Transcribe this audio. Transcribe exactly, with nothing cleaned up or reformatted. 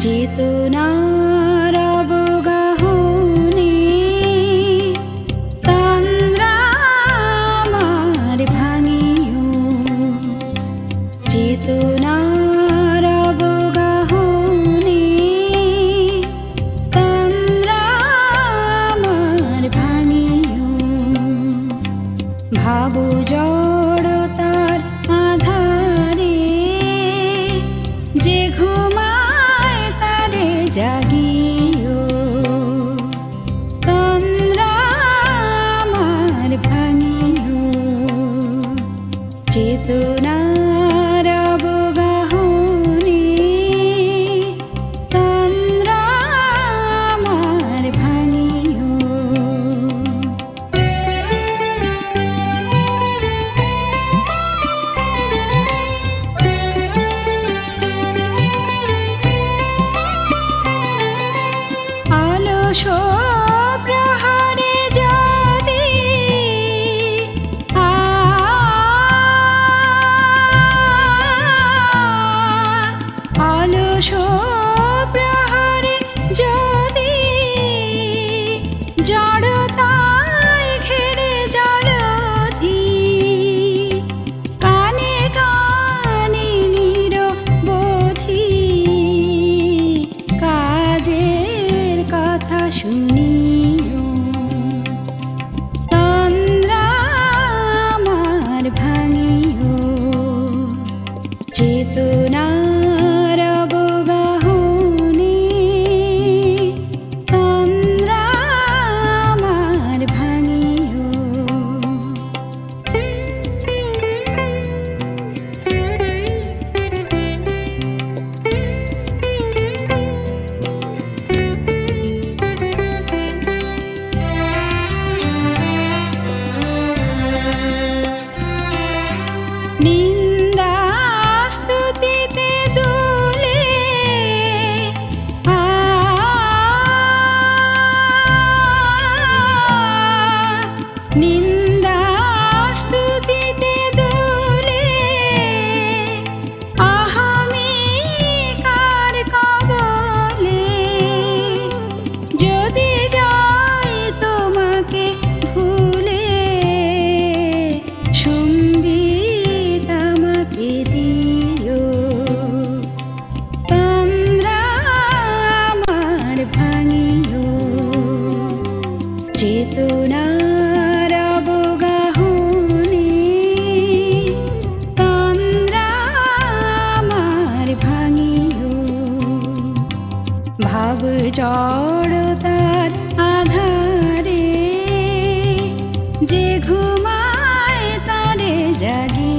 চেতনার অবগাহনে তন্দ্রা আমার ভাঙিও, চেতনার অবগাহনে তন্দ্রা আমার ভাঙিও। ভাবো জড়তার আধারে যে ঘুমায় তারে জাগিও, তন্দ্রা আমার ভাঙিও। চেতনার অবগাহনে তন্দ্রা আমার ভাঙিও। আলস্য প্রহরে যদি আলস্য প্রহরে যদি জড়তায় ঘেরে জলধি, কানে কানে নিরবধি কাজের কথা শুনিও, তন্দ্রা আমার ভাঙিও। চেতনার অবগাহনে তন্দ্রা আমার ভাঙিও। নিন্দা স্তুতিতে দুলে নিন্দা স্তুতিতে দুলে অহমিকার কবলে যদি যাই তোমাকে ভুলে, সম্বিত আমাকে দিও, তন্দ্রা আমার ভাঙিও। চেতনার অবগাহনে তন্দ্রা আমার ভাঙিও। ভাব জড়তার আধারে যে ঘুমায় তারে জাগি।